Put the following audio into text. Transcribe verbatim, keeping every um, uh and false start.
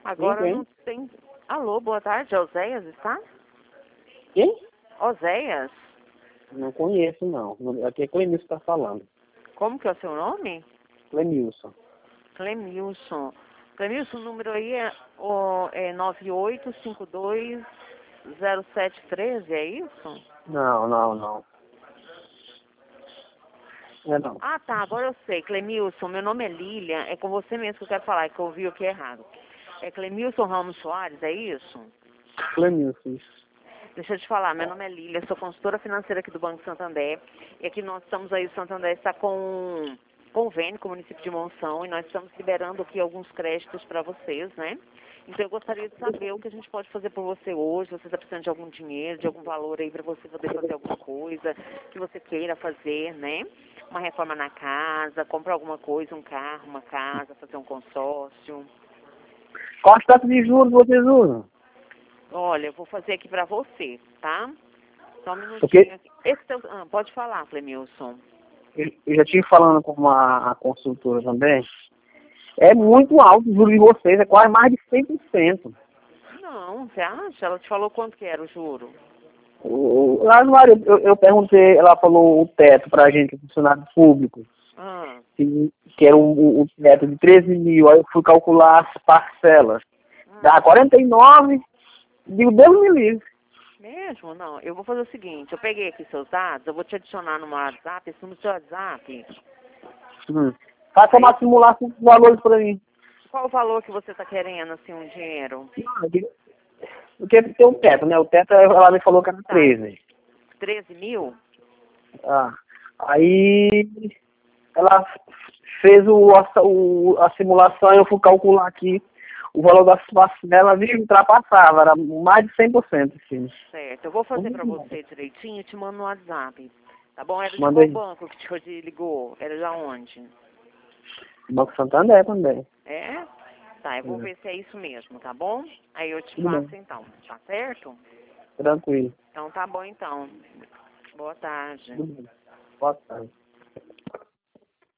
Agora Quem? não tem... Alô, boa tarde, Oséias, está? Quem? Oséias? Não conheço, não. Aqui é Clemilson que está falando. Como que é o seu nome? Clemilson. Clemilson. Clemilson, o número aí é, o, é nove oito cinco dois zero sete um três, é isso? Não, não, não. É não. Ah, tá, agora eu sei. Clemilson, meu nome é Lília, é com você mesmo que eu quero falar, que eu ouvi o que é errado. É Clemilson Ramos Soares, é isso? Clemilson, isso. Deixa eu te falar, meu nome é Lília, sou consultora financeira aqui do Banco Santander. E aqui nós estamos aí, o Santander está com um convênio com o município de Monção e nós estamos liberando aqui alguns créditos para vocês, né? Então eu gostaria de saber o que a gente pode fazer por você hoje, se você está precisando de algum dinheiro, de algum valor aí para você poder fazer alguma coisa que você queira fazer, né? Uma reforma na casa, comprar alguma coisa, um carro, uma casa, fazer um consórcio. Qual a taxa de juros vocês usam? Olha, eu vou fazer aqui pra você, tá? Só um minutinho Porque aqui. Esse teu... ah, pode falar, Clemilson. eu eu já tive falando com uma a consultora também. É muito alto o juro de vocês, é quase mais de cem por cento. Não, você acha? Ela te falou quanto que era o juro? O, o- lá no ar, eu, eu eu perguntei, ela falou o teto pra gente, que é funcionário público, Ah, que, que era o, o, o teto de treze mil, aí eu fui calcular as parcelas. Dá hum, quarenta e nove, digo, Deus me livre. mesmo? Não, eu vou fazer o seguinte, eu peguei aqui seus dados, eu vou te adicionar no meu WhatsApp, esse no seu WhatsApp. Hum. Faça Aí, uma simulação dos valores pra mim. qual o valor que você tá querendo, assim, um dinheiro? Ah, digo, porque tem o teto, né? O teto, ela me falou que era Tá, treze. treze mil? Ah, aí ela fez o, a, o, a simulação, eu fui calcular aqui o valor das parcelas, viu, ultrapassava, era mais de cem por cento, assim. Certo, eu vou fazer pra você direitinho e te mando no WhatsApp. Tá bom? Era de qual Mandei banco que te ligou? Era de onde? Banco Santander também. É? Tá, eu vou É. ver se é isso mesmo, tá bom? Aí eu te Tudo bem, passo então, tá certo? tranquilo. Então tá bom então. Boa tarde. Tudo bem. Boa tarde.